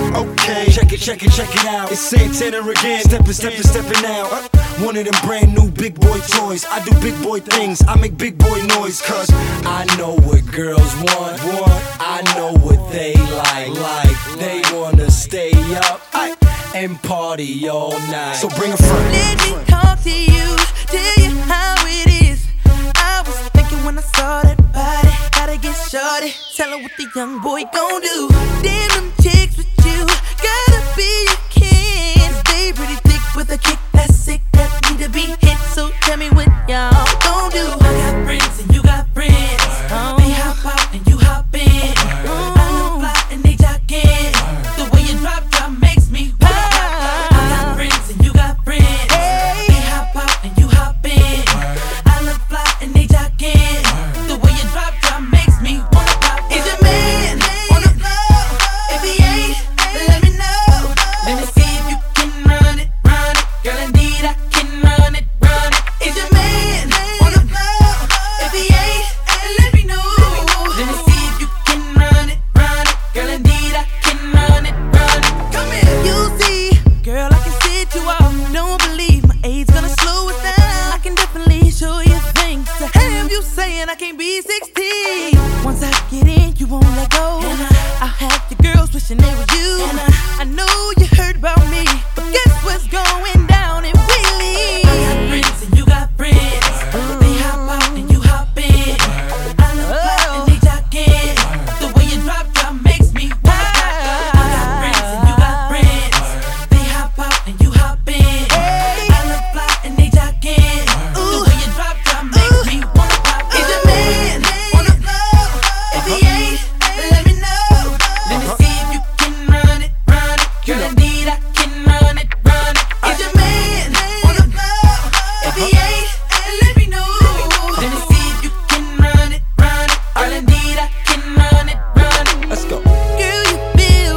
Okay, check it out. It's Santana again, steppin' out. One of them brand new big boy toys. I do big boy things, I make big boy noise. Cause I know what girls want. I know what they like. They wanna stay up and party all night. So bring a friend. Let me talk to you, tell you how it is. I was thinking when I saw that body, gotta get shorty, tell her what the young boy gon' do. Damn them chicks with you, gotta be a kin. Stay pretty thick with a kick that's sick, that need to be hit. So tell me what y'all gon' do. I got friends and you got friends. They hop out and you hop in. I look fly and they jogging. The way you drop makes me wild. I got friends and you got friends. They hop out and you hop in. I look fly and they jogging. The way you drop makes me wanna pop. Is your man on the floor? If he ain't, let me know. Let me see if you can run it. Girl, indeed I can run it. Is your man on the floor? If he ain't, let me know. Let me see if you can run it. Girl, indeed I can run it. Come here. You see, girl, I can sit you off. Don't believe my age gonna slow it down. I can definitely show you things to have you saying I can't be 16. Once I get in, you won't let go. I'll have the girls wishing they were you. I know you heard about me, but guess what's going down in Wheelie? I got friends and you got friends. They hop out and you hop in. I look fly and they jogging. The way you drop makes me wild. I got friends and you got friends. They hop out and you hop in. I look fly and they jogging. The way you drop makes me wanna pop. Is your man on the floor? If he ain't, let me know. Let me see if you can run it. Girl, indeed I can run it. Is your man on the floor? If he ain't, let me know. Let me see if you can run it. Girl, indeed I can run it. Let's go. Girl, you feel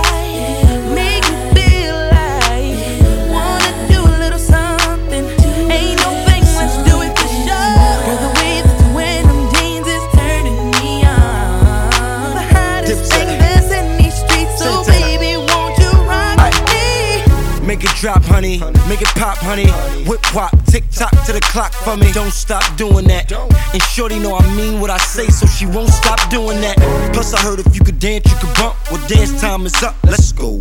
right, make me feel like wanna do a little something. Ain't no thing, let's do it for sure. Girl, the way that you wear them jeans is turning me on. The hottest thing that's in these streets, so baby, won't you rock me? Make it drop, honey. Make it pop, honey. Whip wop, tick tock to the clock for me. Don't stop doing that. And shorty know I mean what I say, so she won't stop doing that. Plus I heard if you could dance, you could bump. Well, dance time is up. Let's go.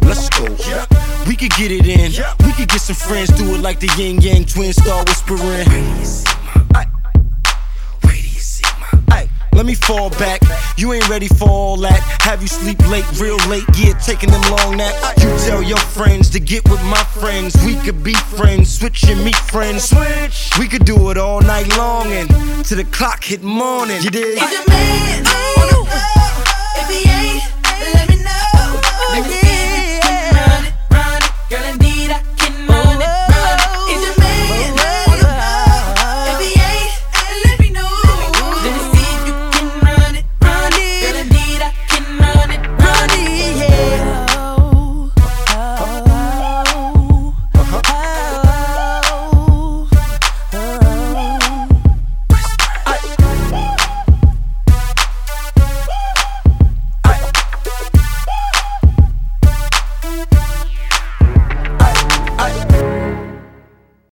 We could get it in. We could get some friends, do it like the yin yang twins, start whispering. Let me fall back, you ain't ready for all that. Have you sleep late, real late, yeah, taking them long naps. You tell your friends to get with my friends. We could be friends, switch and meet friends. We could do it all night long and till the clock hit morning. You dig? Is your man on the